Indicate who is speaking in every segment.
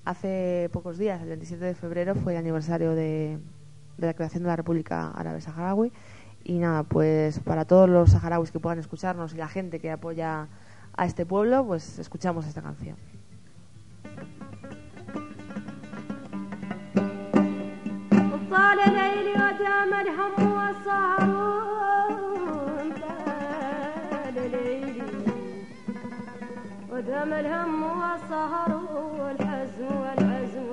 Speaker 1: hace pocos días, el 27 de febrero, fue el aniversario de la creación de la República Árabe Saharaui. Y nada, pues para todos los saharauis que puedan escucharnos y la gente que apoya a este pueblo, pues escuchamos esta canción.
Speaker 2: ودام الهم والسهر والحزن والعزم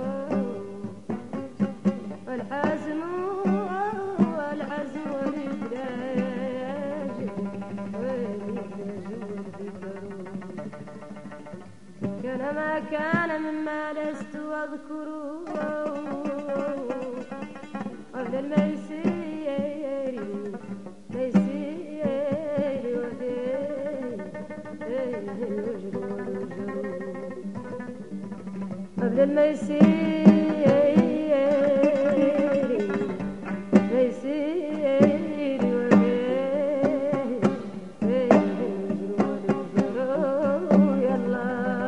Speaker 2: والحزن والعزم والإدراج كان ما كان مما لست أذكره قبل الميسير ميسير الوجد قبل الميسير ميسير يلا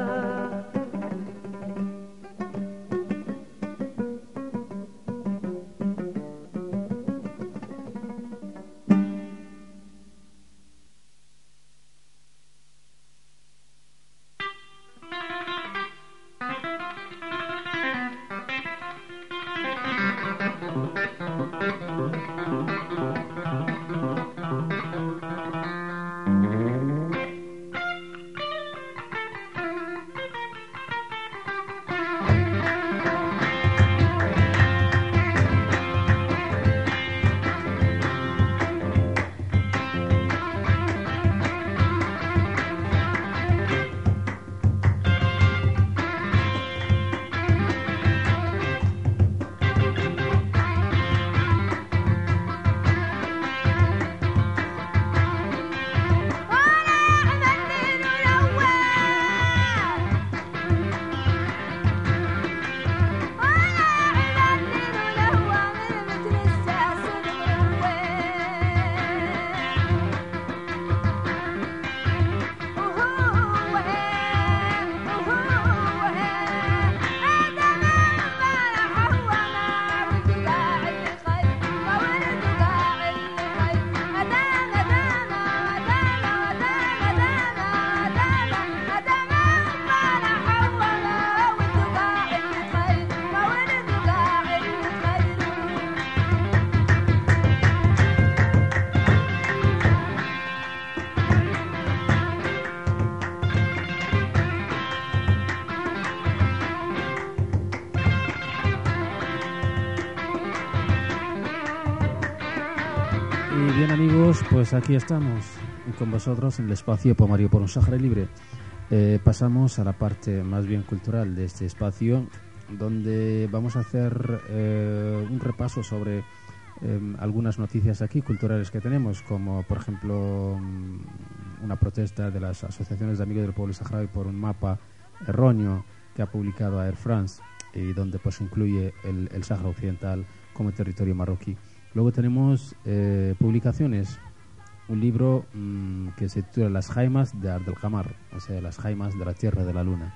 Speaker 3: Y bien amigos, pues aquí estamos con vosotros en el espacio Pomario por un Sáhara Libre. Pasamos a la parte más bien cultural de este espacio, donde vamos a hacer un repaso sobre algunas noticias aquí culturales que tenemos, como por ejemplo una protesta de las asociaciones de amigos del pueblo saharaui por un mapa erróneo que ha publicado Air France y donde pues incluye el Sáhara Occidental como territorio marroquí. Luego tenemos publicaciones, un libro que se titula Las Jaimas de Ard el Qamar, o sea, las jaimas de la Tierra de la Luna.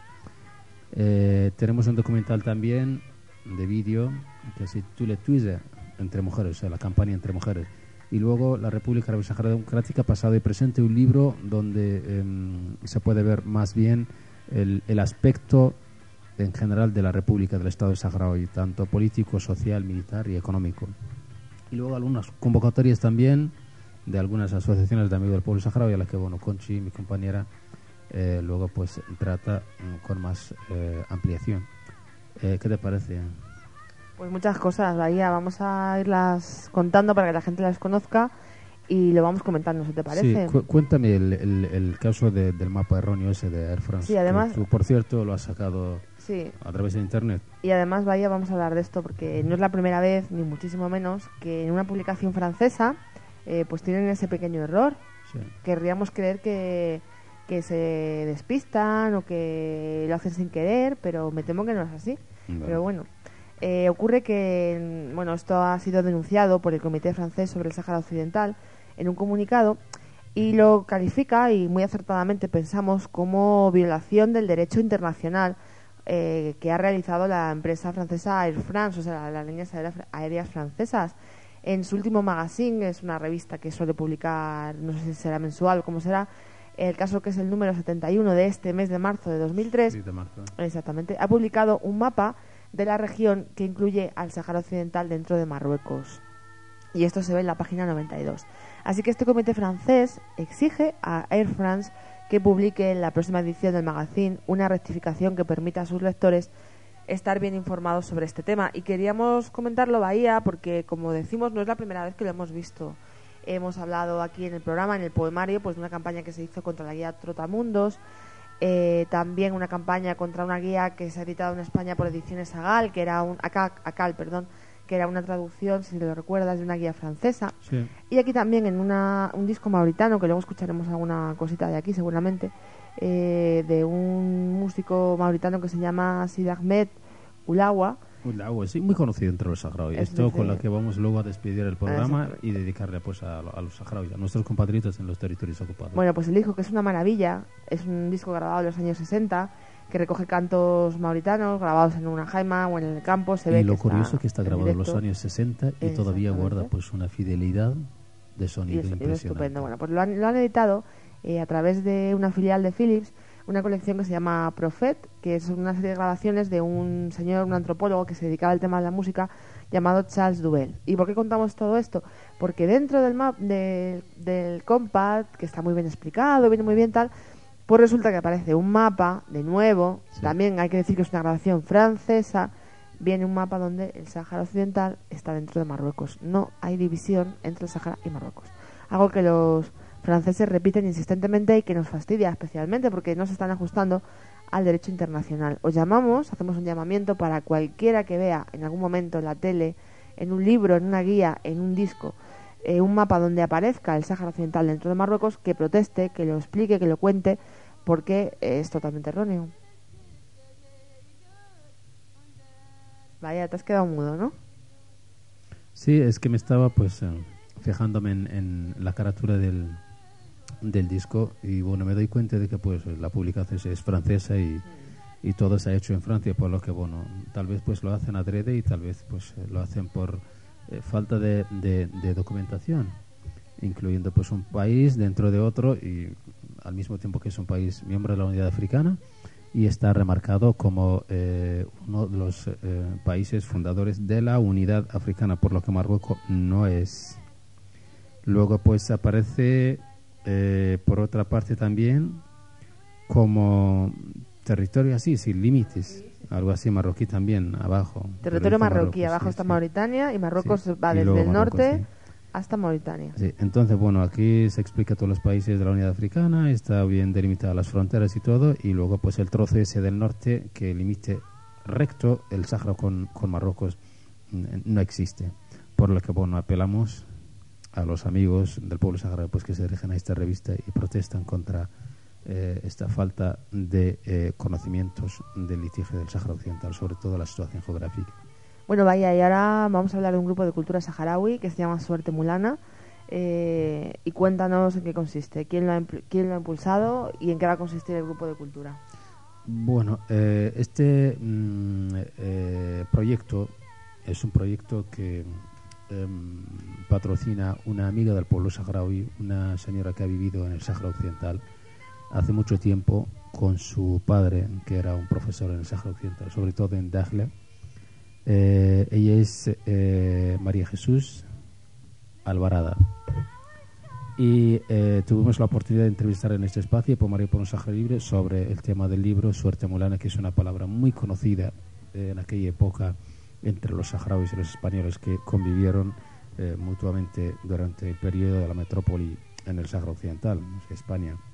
Speaker 3: Tenemos un documental también de vídeo que se titula Twize entre mujeres, o sea, la campaña entre mujeres. Y luego la República Árabe Saharaui Democrática, pasado y presente, un libro donde se puede ver más bien el aspecto en general de la República del Estado de Saharaui, tanto político, social, militar y económico. Y luego algunas convocatorias también de algunas asociaciones de amigos del pueblo saharaui, a las que, bueno, Conchi, mi compañera, luego pues trata con más ampliación. ¿Qué te parece?
Speaker 1: Pues muchas cosas, Bahía. Vamos a irlas contando para que la gente las conozca y lo vamos comentando, ¿se te parece?
Speaker 3: Sí, cuéntame el caso del mapa erróneo ese de Air France.
Speaker 1: Sí, además...
Speaker 3: Tú, por cierto, lo has sacado
Speaker 1: sí.
Speaker 3: A través de Internet.
Speaker 1: Y además, Bahía, vamos a hablar de esto porque no es la primera vez, ni muchísimo menos, que en una publicación francesa pues tienen ese pequeño error.
Speaker 3: Sí.
Speaker 1: Querríamos creer que se despistan o que lo hacen sin querer, pero me temo que no es así. Vale. Pero bueno, ocurre que esto ha sido denunciado por el Comité Francés sobre el Sáhara Occidental en un comunicado y lo califica, y muy acertadamente pensamos, como violación del derecho internacional que ha realizado la empresa francesa Air France, o sea, las líneas aéreas francesas. En su último magazine, es una revista que suele publicar, no sé si será mensual o cómo será, el caso que es el número 71 de este mes de marzo de 2003,
Speaker 3: Sí, de marzo.
Speaker 1: exactamente, ha publicado un mapa de la región que incluye al Sáhara Occidental dentro de Marruecos. Y esto se ve en la página 92. Así que este comité francés exige a Air France que publique en la próxima edición del magazine una rectificación que permita a sus lectores estar bien informados sobre este tema. Y queríamos comentarlo, Bahía, porque como decimos, no es la primera vez que lo hemos visto. Hemos hablado aquí en el programa, en el poemario, pues de una campaña que se hizo contra la guía Trotamundos, también una campaña contra una guía que se ha editado en España por Ediciones Acal, que era que era una traducción, si lo recuerdas, de una guía francesa.
Speaker 3: Sí.
Speaker 1: Y aquí también en un disco mauritano, que luego escucharemos alguna cosita de aquí seguramente, de un músico mauritano que se llama Sid Ahmed Ulawa.
Speaker 3: Sí, muy conocido entre los saharauis.
Speaker 1: Es
Speaker 3: Esto
Speaker 1: desde-
Speaker 3: con lo que vamos luego a despedir el programa
Speaker 1: Exactamente.
Speaker 3: y dedicarle pues a los saharauis, a nuestros compatriotas en los territorios ocupados.
Speaker 1: Bueno, pues el disco, que es una maravilla, es un disco grabado en los años 60, que recoge cantos mauritanos grabados en una jaima o en el campo. Se ve
Speaker 3: y lo
Speaker 1: que
Speaker 3: curioso que está
Speaker 1: en
Speaker 3: grabado en los
Speaker 1: directo.
Speaker 3: años 60 y todavía guarda
Speaker 1: Exactamente.
Speaker 3: pues una fidelidad de
Speaker 1: Y
Speaker 3: sonido
Speaker 1: es
Speaker 3: impresionante.
Speaker 1: estupendo. Bueno, pues lo han editado a través de una filial de Philips, una colección que se llama Prophet, que es una serie de grabaciones de un señor, un antropólogo que se dedicaba al tema de la música, llamado Charles Duvel. ¿Y por qué contamos todo esto? Porque dentro del compact, que está muy bien explicado, viene muy bien tal, pues resulta que aparece un mapa, de nuevo,
Speaker 3: Sí.
Speaker 1: también hay que decir que es una grabación francesa, viene un mapa donde el Sáhara Occidental está dentro de Marruecos. No hay división entre el Sáhara y Marruecos. Algo que los franceses repiten insistentemente y que nos fastidia especialmente porque no se están ajustando al derecho internacional. Os llamamos, hacemos un llamamiento para cualquiera que vea en algún momento en la tele, en un libro, en una guía, en un disco, un mapa donde aparezca el Sáhara Occidental dentro de Marruecos, que proteste, que lo explique, que lo cuente, porque es totalmente erróneo. Vaya, te has quedado mudo, ¿no?
Speaker 3: Sí, es que me estaba pues fijándome en la carátula del disco y bueno, me doy cuenta de que pues la publicación es francesa y todo se ha hecho en Francia, por lo que bueno, tal vez pues lo hacen adrede y tal vez pues lo hacen por falta de documentación, incluyendo pues un país dentro de otro y al mismo tiempo que es un país miembro de la Unidad Africana y está remarcado como uno de los países fundadores de la Unidad Africana, por lo que Marruecos no es. Luego pues aparece por otra parte también como territorio así, sin límites, algo así marroquí también, abajo.
Speaker 1: Territorio
Speaker 3: Pero dice
Speaker 1: marroquí,
Speaker 3: Marruecos,
Speaker 1: abajo
Speaker 3: sí,
Speaker 1: está
Speaker 3: sí.
Speaker 1: Mauritania y Marruecos
Speaker 3: Sí.
Speaker 1: va
Speaker 3: Y
Speaker 1: desde
Speaker 3: luego
Speaker 1: el
Speaker 3: Marruecos,
Speaker 1: norte
Speaker 3: sí.
Speaker 1: hasta Mauritania.
Speaker 3: Sí, entonces, bueno, aquí se explica todos los países de la Unidad Africana, está bien delimitadas las fronteras y todo, y luego pues el trozo ese del norte que limite recto el Sáhara con Marruecos no existe. Por lo que, bueno, apelamos a los amigos del pueblo saharaui pues que se dirigen a esta revista y protestan contra esta falta de conocimientos del litigio del Sáhara Occidental, sobre todo la situación geográfica.
Speaker 1: Bueno, vaya, y ahora vamos a hablar de un grupo de cultura saharaui que se llama Suerte Mulana. Y cuéntanos en qué consiste, quién lo ha impulsado y en qué va a consistir el grupo de cultura.
Speaker 3: Bueno, este proyecto es un proyecto que patrocina una amiga del pueblo saharaui, una señora que ha vivido en el Sáhara Occidental hace mucho tiempo con su padre, que era un profesor en el Sáhara Occidental, sobre todo en Dakhla. Ella es María Jesús Alvarada. Y tuvimos la oportunidad de entrevistar en este espacio por María por un Sáhara Libre sobre el tema del libro Suerte Mulana, que es una palabra muy conocida en aquella época entre los saharauis y los españoles que convivieron mutuamente durante el periodo de la metrópoli en el Sáhara Occidental, España.